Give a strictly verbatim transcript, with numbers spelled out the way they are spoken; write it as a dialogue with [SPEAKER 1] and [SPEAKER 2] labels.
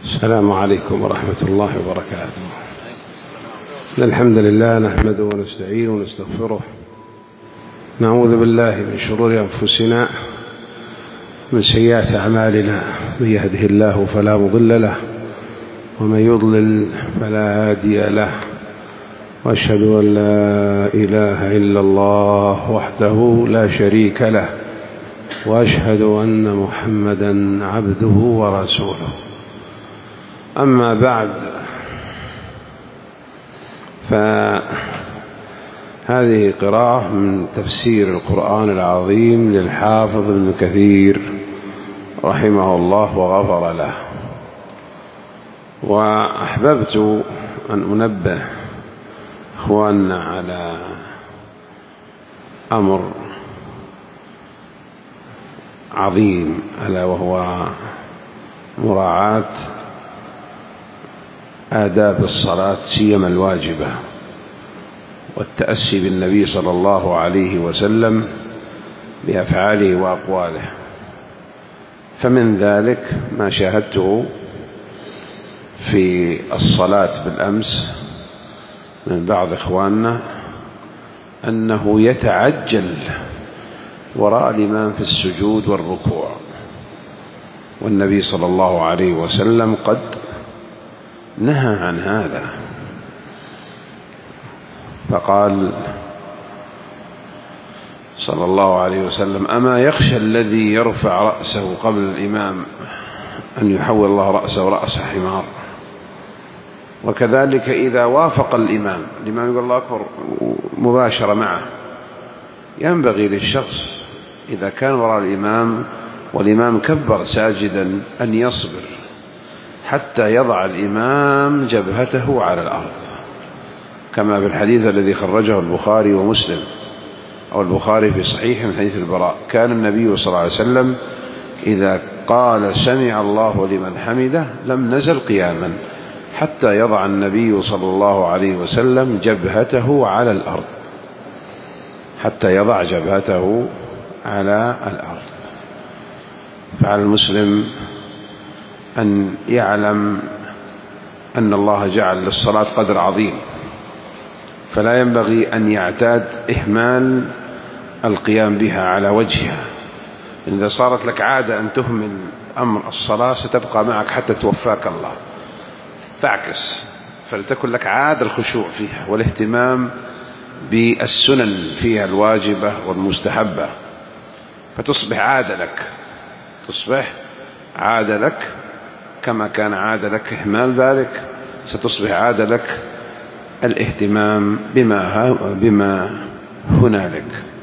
[SPEAKER 1] السلام عليكم ورحمة الله وبركاته. الحمد لله نحمده ونستعينه ونستغفره، نعوذ بالله من شرور أنفسنا من سيئات أعمالنا، من يهده الله فلا مضل له ومن يضلل فلا هادي له، وأشهد أن لا إله إلا الله وحده لا شريك له، وأشهد أن محمدا عبده ورسوله. أما بعد، فهذه قراءة من تفسير القرآن العظيم للحافظ ابن كثير رحمه الله وغفر له. وأحببت أن أنبه إخواننا على أمر عظيم، ألا وهو مراعاة آداب الصلاة سيما الواجبة، والتأسي بالنبي صلى الله عليه وسلم بأفعاله وأقواله. فمن ذلك ما شاهدته في الصلاة بالأمس من بعض إخواننا أنه يتعجل وراء الإمام في السجود والركوع، والنبي صلى الله عليه وسلم قد نهى عن هذا، فقال صلى الله عليه وسلم: أما يخشى الذي يرفع رأسه قبل الإمام أن يحول الله رأسه رأس حمار. وكذلك إذا وافق الإمام الإمام يقول الله أكبر مباشرة معه، ينبغي للشخص إذا كان وراء الإمام والإمام كبر ساجدا أن يصبر حتى يضع الإمام جبهته على الأرض، كما في الحديث الذي خرجه البخاري ومسلم، أو البخاري في صحيح من حديث البراء: كان النبي صلى الله عليه وسلم إذا قال سمع الله لمن حمده لم نزل قياما حتى يضع النبي صلى الله عليه وسلم جبهته على الأرض، حتى يضع جبهته على الأرض. فعلى المسلم أن يعلم أن الله جعل للصلاة قدر عظيم، فلا ينبغي أن يعتاد إهمال القيام بها على وجهها. إذا صارت لك عادة أن تهمل أمر الصلاة ستبقى معك حتى توفاك الله، فاعكس، فلتكن لك عادة الخشوع فيها والاهتمام بالسنن فيها الواجبة والمستحبة، فتصبح عادة لك، تصبح عادة لك كما كان عادة لك إهمال ذلك، ستصبح عادة لك الاهتمام بما, بما هنالك.